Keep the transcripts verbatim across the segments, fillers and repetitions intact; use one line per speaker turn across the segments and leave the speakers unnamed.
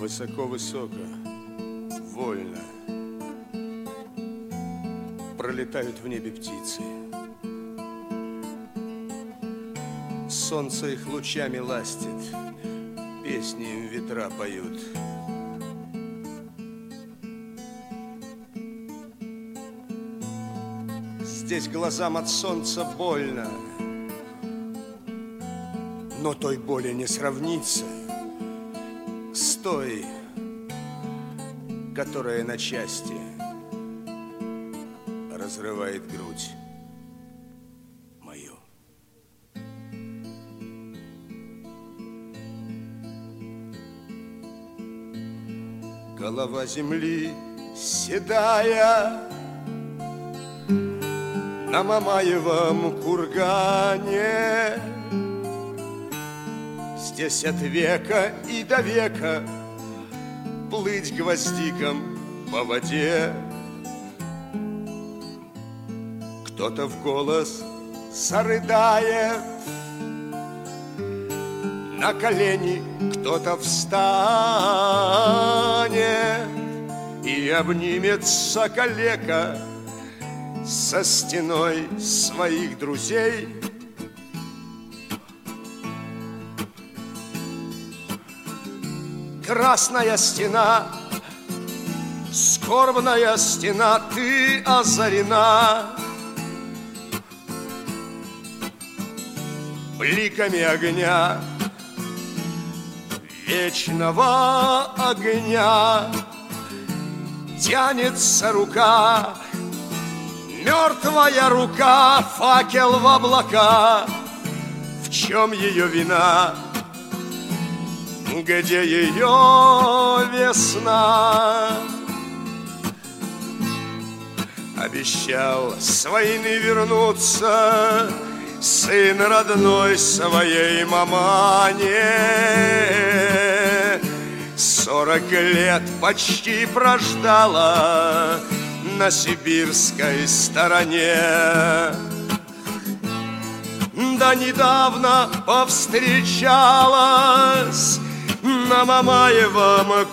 Высоко-высоко, вольно пролетают в небе птицы. Солнце их лучами ластит, песни им ветра поют. Здесь глазам от солнца больно, но той боли не сравнится с той, которая на части разрывает грудь мою. Голова земли седая на Мамаевом кургане. Здесь от века и до века плыть гвоздиком по воде. Кто-то в голос зарыдает, на колени кто-то встанет и обнимется калека со стеной своих друзей. Красная стена, скорбная стена, ты озарена бликами огня, вечного огня. Тянется рука, мертвая рука, факел в облака. В чем ее вина? Где ее весна? Обещал с войны вернуться сын родной своей мамане. Сорок лет почти прождала на сибирской стороне. Да недавно повстречалась на Мамаевом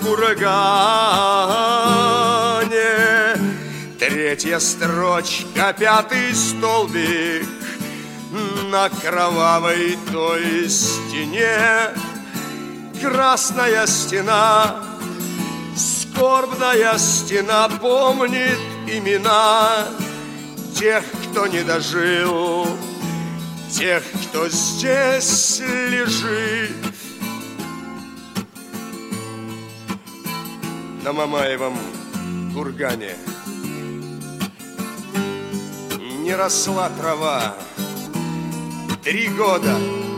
кургане. Третья строчка, пятый столбик на кровавой той стене. Красная стена, скорбная стена, помнит имена тех, кто не дожил, тех, кто здесь лежит. На Мамаевом кургане не росла трава три года,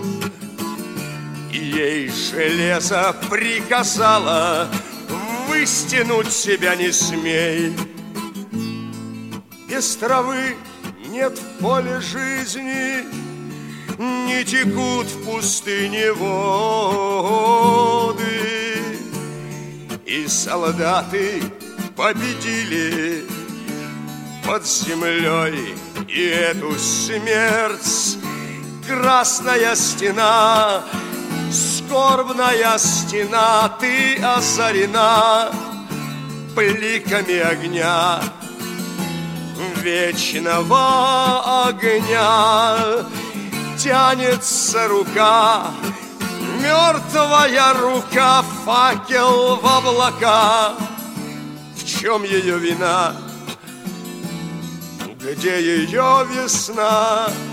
и ей железо приказало: выстянуть себя не смей. Без травы нет в поле жизни, не текут в пустыне воды. И солдаты победили под землей и эту смерть. Красная стена, скорбная стена, ты озарена бликами огня, вечного огня. Тянется рука, мертвая рука, факел в облака. В чем ее вина? Где ее весна?